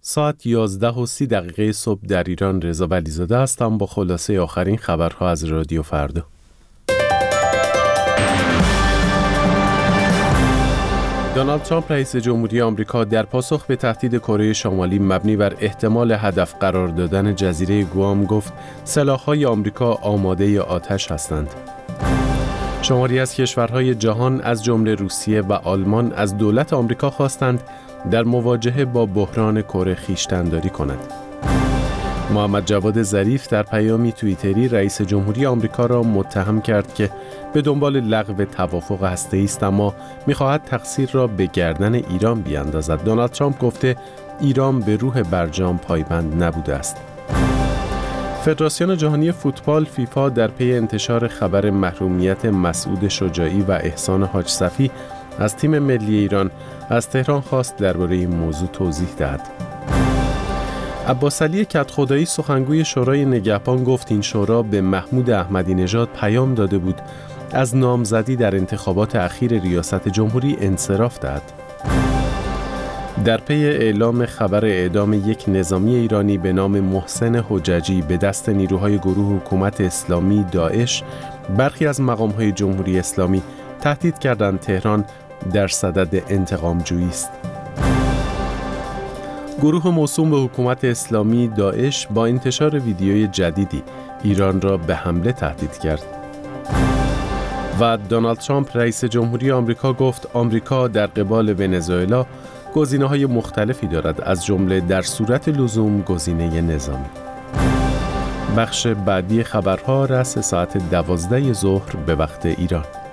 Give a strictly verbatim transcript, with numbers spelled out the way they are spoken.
ساعت یازده و سی دقیقه صبح در ایران. رضا ولیزاده هستم با خلاصه آخرین خبرها از رادیو فردا. دونالد ترامپ رئیس جمهوری آمریکا در پاسخ به تهدید کره شمالی مبنی بر احتمال هدف قرار دادن جزیره گوام گفت سلاح‌های آمریکا آماده آتش هستند. شماری از کشورهای جهان از جمله روسیه و آلمان از دولت آمریکا خواستند در مواجهه با بحران کره خویشتن‌داری کند. محمد جواد ظریف در پیامی توییتری رئیس جمهوری آمریکا را متهم کرد که به دنبال لغو توافق هسته‌ای است، اما می‌خواهد تقصیر را به گردن ایران بیاندازد. دونالد ترامپ گفته ایران به روح برجام پایبند نبوده است. فدراسیون جهانی فوتبال فیفا در پی انتشار خبر محرومیت مسعود شجاعی و احسان حاج صفی از تیم ملی ایران از تهران خواست درباره این موضوع توضیح دهد. عباس علی کدخدایی سخنگوی شورای نگهبان گفت این شورا به محمود احمدی نژاد پیام داده بود از نامزدی در انتخابات اخیر ریاست جمهوری انصراف دهد. در پی اعلام خبر اعدام یک نظامی ایرانی به نام محسن حججی به دست نیروهای گروه حکومت اسلامی داعش، برخی از مقام‌های جمهوری اسلامی تهدید کردند تهران در صدد انتقام جویی است. گروه موسوم به حکومت اسلامی داعش با انتشار ویدیوی جدیدی ایران را به حمله تهدید کرد. و دونالد ترامپ رئیس جمهوری آمریکا گفت آمریکا در قبال ونزوئلا گزینه‌های مختلفی دارد، از جمله در صورت لزوم گزینه نظامی. بخش بعدی خبرها رأس ساعت دوازده ظهر به وقت ایران.